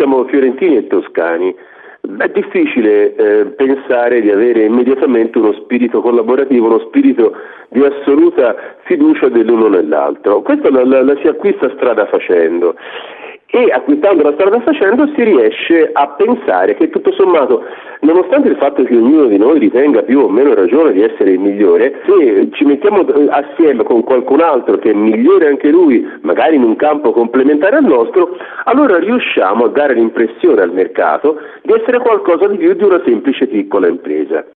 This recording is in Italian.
siamo fiorentini e toscani. È difficile pensare di avere immediatamente uno spirito collaborativo, uno spirito di assoluta fiducia dell'uno nell'altro. Questo la si acquista strada facendo, e acquistando la strada facendo si riesce a pensare che tutto sommato, nonostante il fatto che ognuno di noi ritenga più o meno ragione di essere il migliore, se ci mettiamo assieme con qualcun altro che è migliore anche lui, magari in un campo complementare al nostro, allora riusciamo a dare l'impressione al mercato di essere qualcosa di più di una semplice piccola impresa.